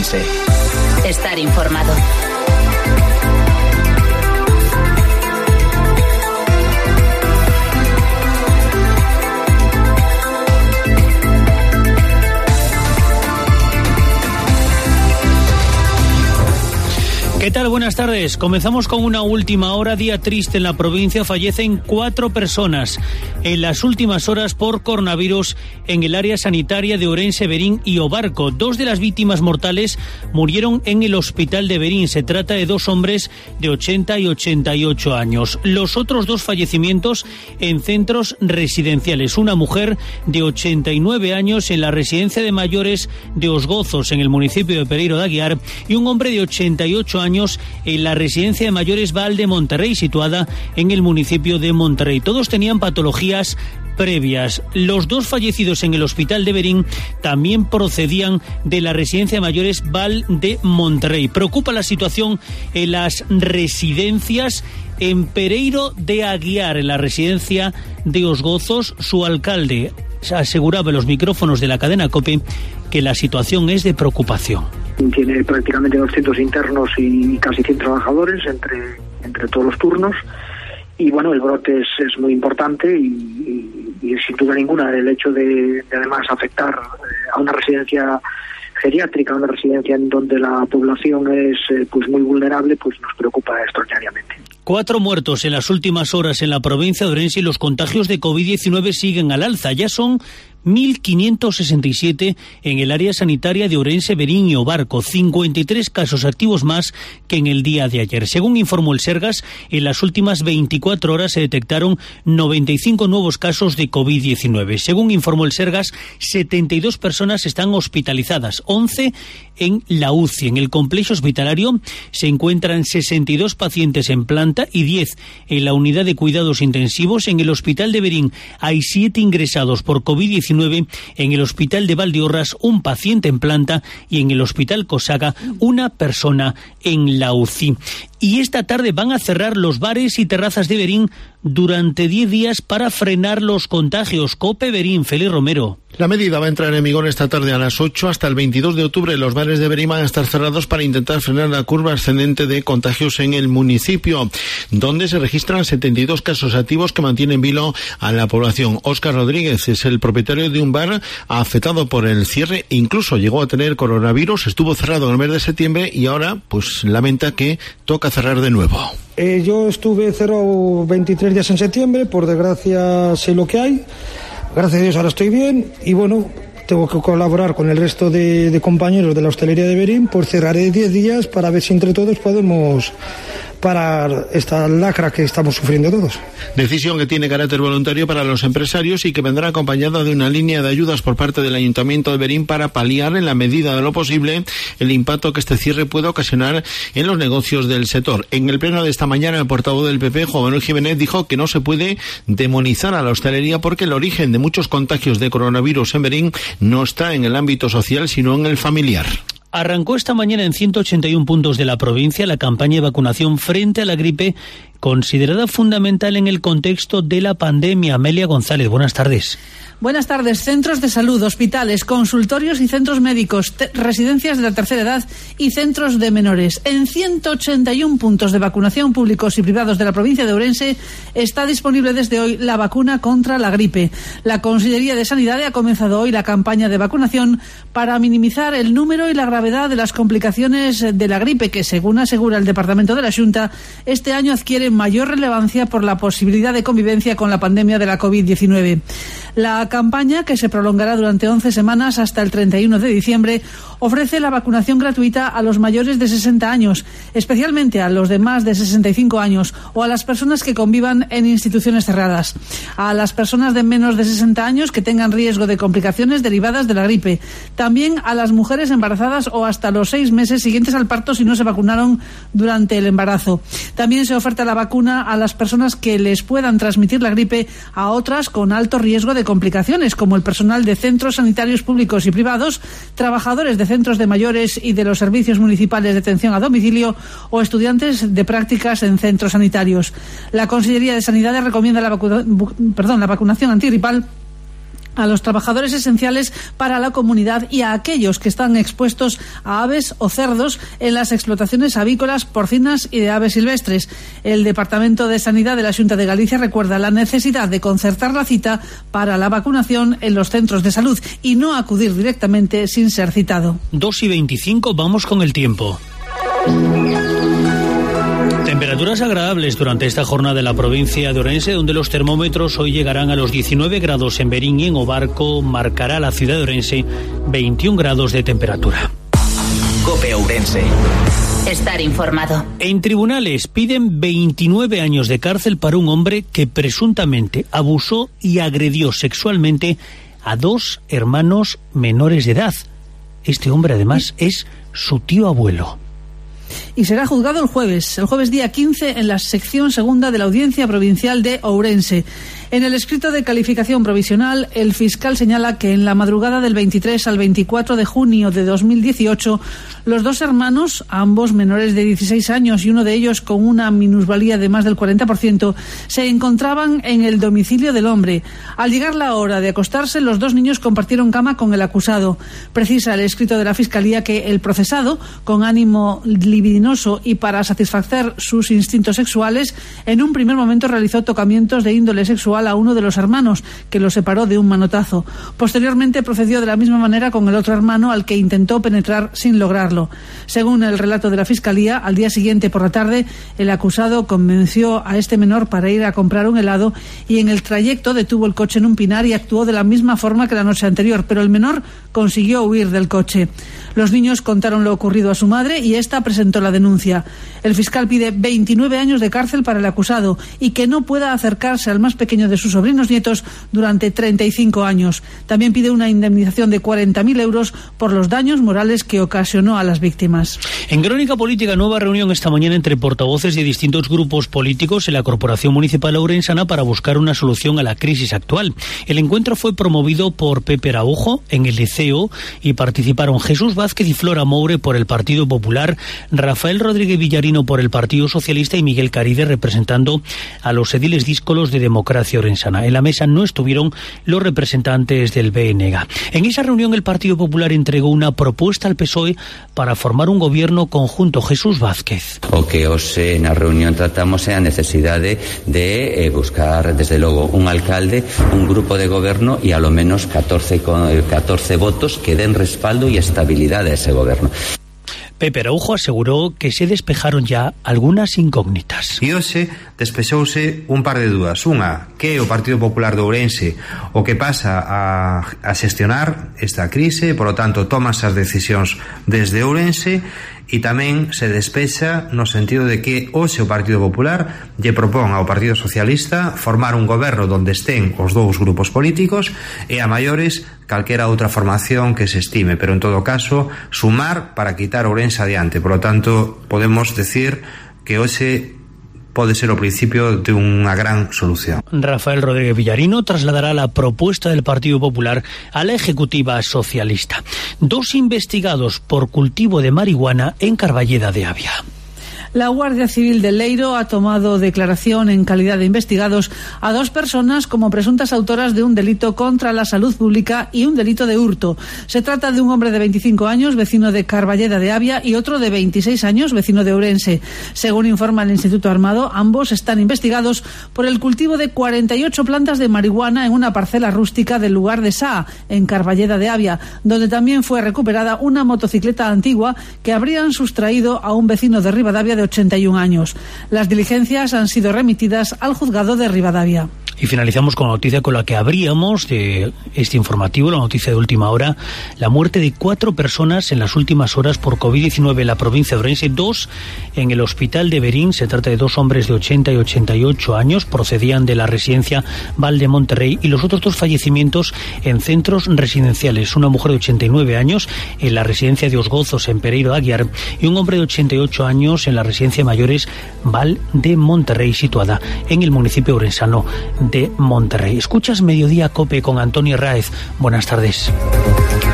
COPE. Estar informado. ¿Qué tal? Buenas tardes. Comenzamos con una última hora. Día triste en la provincia. Fallecen 4 personas en las últimas horas por coronavirus en el área sanitaria de Ourense, Verín y Obarco. 2 de las víctimas mortales murieron en el hospital de Verín. Se trata de 2 hombres de 80 y 88 años. Los otros 2 fallecimientos en centros residenciales. Una mujer de 89 años en la residencia de mayores de Os Gozos, en el municipio de Pereiro de Aguiar, y un hombre de 88 años en la residencia de mayores Val de Monterrey, situada en el municipio de Monterrey. Todos tenían patologías previas. Los 2 fallecidos en el hospital de Verín también procedían de la residencia de mayores Val de Monterrey. Preocupa la situación en las residencias. En Pereiro de Aguiar, en la residencia de Os Gozos, su alcalde aseguraba en los micrófonos de la cadena COPE que la situación es de preocupación. Tiene prácticamente 200 internos y casi 100 trabajadores entre todos los turnos, y bueno, el brote es muy importante y sin duda ninguna el hecho de además afectar a una residencia geriátrica, una residencia en donde la población es pues muy vulnerable, pues nos preocupa extraordinariamente. 4 muertos en las últimas horas en la provincia de Ourense y los contagios de COVID-19 siguen al alza. Ya son 1.567 en el área sanitaria de Ourense, Verín y Obarco, 53 casos activos más que en el día de ayer. Según informó el Sergas, en las últimas 24 horas se detectaron 95 nuevos casos de COVID-19. Según informó el Sergas, 72 personas están hospitalizadas, 11 en la UCI. En el complejo hospitalario se encuentran 62 pacientes en planta y 10 en la unidad de cuidados intensivos. En el hospital de Verín hay 7 ingresados por COVID-19, en el hospital de Valdeorras un paciente en planta y en el hospital Cosaga una persona en la UCI. Y esta tarde van a cerrar los bares y terrazas de Verín durante 10 días para frenar los contagios. COPE Verín, Félix Romero. La medida va a entrar en vigor esta tarde a las 8 hasta el 22 de octubre. Los bares de Verín van a estar cerrados para intentar frenar la curva ascendente de contagios en el municipio, donde se registran 72 casos activos que mantienen vilo a la población. Óscar Rodríguez es el propietario de un bar afectado por el cierre, incluso llegó a tener coronavirus, estuvo cerrado en el mes de septiembre y ahora pues lamenta que toca cerrar de nuevo. Yo estuve cerrado 23 días en septiembre, por desgracia sé lo que hay, gracias a Dios ahora estoy bien y bueno, tengo que colaborar con el resto de compañeros de la hostelería de Verín, pues cerraré 10 días para ver si entre todos podemos parar esta lacra que estamos sufriendo todos. Decisión que tiene carácter voluntario para los empresarios y que vendrá acompañada de una línea de ayudas por parte del Ayuntamiento de Verín para paliar en la medida de lo posible el impacto que este cierre puede ocasionar en los negocios del sector. En el pleno de esta mañana, el portavoz del PP, Juan Manuel Jiménez, dijo que no se puede demonizar a la hostelería porque el origen de muchos contagios de coronavirus en Verín no está en el ámbito social, sino en el familiar. Arrancó esta mañana en 181 puntos de la provincia la campaña de vacunación frente a la gripe, considerada fundamental en el contexto de la pandemia. Amelia González, buenas tardes. Buenas tardes. Centros de salud, hospitales, consultorios y centros médicos, residencias de la tercera edad y centros de menores. En 181 puntos de vacunación públicos y privados de la provincia de Ourense está disponible desde hoy la vacuna contra la gripe. La Consellería de Sanidad ha comenzado hoy la campaña de vacunación para minimizar el número y la gravedad de las complicaciones de la gripe que, según asegura el Departamento de la Xunta, este año adquiere mayor relevancia por la posibilidad de convivencia con la pandemia de la COVID-19. La campaña, que se prolongará durante 11 semanas hasta el 31 de diciembre, ofrece la vacunación gratuita a los mayores de 60 años, especialmente a los de más de 65 años o a las personas que convivan en instituciones cerradas, a las personas de menos de 60 años que tengan riesgo de complicaciones derivadas de la gripe, también a las mujeres embarazadas o hasta los 6 meses siguientes al parto si no se vacunaron durante el embarazo. También se oferta la vacuna a las personas que les puedan transmitir la gripe a otras con alto riesgo de complicaciones, como el personal de centros sanitarios públicos y privados, trabajadores de centros de mayores y de los servicios municipales de atención a domicilio o estudiantes de prácticas en centros sanitarios. La Consellería de Sanidad recomienda la vacunación antigripal a los trabajadores esenciales para la comunidad y a aquellos que están expuestos a aves o cerdos en las explotaciones avícolas, porcinas y de aves silvestres. El Departamento de Sanidad de la Xunta de Galicia recuerda la necesidad de concertar la cita para la vacunación en los centros de salud y no acudir directamente sin ser citado. 2:25, vamos con el tiempo. Temperaturas agradables durante esta jornada en la provincia de Ourense, donde los termómetros hoy llegarán a los 19 grados en Verín y en Obarco marcará la ciudad de Ourense 21 grados de temperatura. COPE Ourense. Estar informado. En tribunales piden 29 años de cárcel para un hombre que presuntamente abusó y agredió sexualmente a 2 hermanos menores de edad. Este hombre además es su tío abuelo. Y será juzgado el jueves día 15 en la sección segunda de la Audiencia Provincial de Ourense. En el escrito de calificación provisional, el fiscal señala que en la madrugada del 23 al 24 de junio de 2018, los 2 hermanos, ambos menores de 16 años y uno de ellos con una minusvalía de más del 40%, se encontraban en el domicilio del hombre. Al llegar la hora de acostarse, los 2 niños compartieron cama con el acusado. Precisa el escrito de la Fiscalía que el procesado, con ánimo libidinoso y para satisfacer sus instintos sexuales, en un primer momento realizó tocamientos de índole sexual a uno de los hermanos, que lo separó de un manotazo. Posteriormente procedió de la misma manera con el otro hermano, al que intentó penetrar sin lograrlo. Según el relato de la Fiscalía, al día siguiente por la tarde, el acusado convenció a este menor para ir a comprar un helado y en el trayecto detuvo el coche en un pinar y actuó de la misma forma que la noche anterior, pero el menor consiguió huir del coche. Los niños contaron lo ocurrido a su madre y esta presentó la denuncia. El fiscal pide 29 años de cárcel para el acusado y que no pueda acercarse al más pequeño de sus sobrinos nietos durante 35 años. También pide una indemnización de 40.000 euros por los daños morales que ocasionó a las víctimas. En Crónica Política, nueva reunión esta mañana entre portavoces de distintos grupos políticos en la Corporación Municipal Ourensana para buscar una solución a la crisis actual. El encuentro fue promovido por Pepe Araujo en el Liceo y participaron Jesús Vázquez y Flora Moure por el Partido Popular, Rafael Rodríguez Villarino por el Partido Socialista y Miguel Caride representando a los ediles díscolos de Democracia Ourensana. En la mesa no estuvieron los representantes del BNG. En esa reunión el Partido Popular entregó una propuesta al PSOE para formar un gobierno conjunto. Jesús Vázquez. O que hoxe na reunión tratamos é a necesidade de buscar, desde logo, un alcalde, un grupo de goberno e a lo menos 14 votos que den respaldo e estabilidade a ese goberno. Pepe Araujo aseguró que se despejaron ya algunas incógnitas. E hoxe despexouse un par de dúdas. Unha, que é o Partido Popular de Ourense o que pasa a xestionar esta crise, por lo tanto, tomas as decisións desde Ourense, e tamén se despexa no sentido de que hoxe o Partido Popular lle propón ao Partido Socialista formar un goberno donde estén os 2 grupos políticos e a maiores calquera outra formación que se estime, pero en todo caso sumar para quitar Ourense adiante. Por lo tanto, podemos decir que hoxe pode ser o principio de unha gran solución. Rafael Rodríguez Villarino trasladará la propuesta del Partido Popular a la Ejecutiva Socialista. 2 investigados por cultivo de marihuana en Carballeda de Avia. La Guardia Civil de Leiro ha tomado declaración en calidad de investigados a 2 personas como presuntas autoras de un delito contra la salud pública y un delito de hurto. Se trata de un hombre de 25 años, vecino de Carballeda de Avia, y otro de 26 años, vecino de Ourense. Según informa el Instituto Armado, ambos están investigados por el cultivo de 48 plantas de marihuana en una parcela rústica del lugar de Saa, en Carballeda de Avia, donde también fue recuperada una motocicleta antigua que habrían sustraído a un vecino de Ribadavia de 81 años. Las diligencias han sido remitidas al juzgado de Ribadavia. Y finalizamos con la noticia con la que abríamos de este informativo, la noticia de última hora: la muerte de 4 personas en las últimas horas por COVID-19 en la provincia de Ourense, 2 en el hospital de Verín. Se trata de 2 hombres de 80 y 88 años, procedían de la residencia Val de Monterrey, y los otros 2 fallecimientos en centros residenciales: una mujer de 89 años en la residencia de Os Gozos en Pereiro de Aguiar y un hombre de 88 años en la residencia de mayores Val de Monterrey, situada en el municipio ourensano de Monterrey. Escuchas Mediodía Cope con Antonio Raez. Buenas tardes.